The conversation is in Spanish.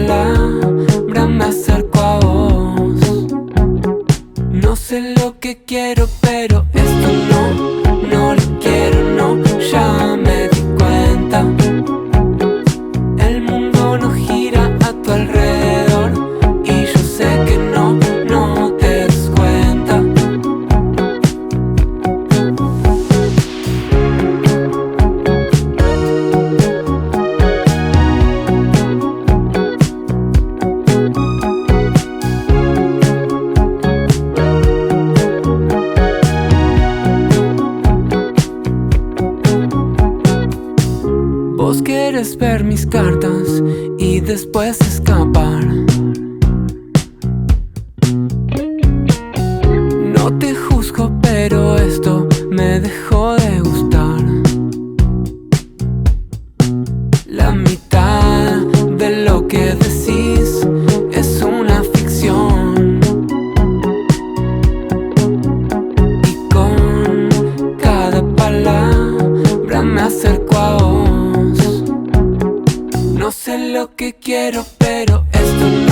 palabra me acerco a vos. No sé lo que quiero, pero esto no lo quiero, no, ya me di cuenta. El mundo no gira a tu alrededor y yo sé que no te das cuenta. Vos quieres ver mis cartas y después escapar. No te juzgo, pero esto me dejó de gustar. La mitad de lo que decís es una ficción, y con cada palabra me acerco a vos. No sé lo que quiero, pero esto no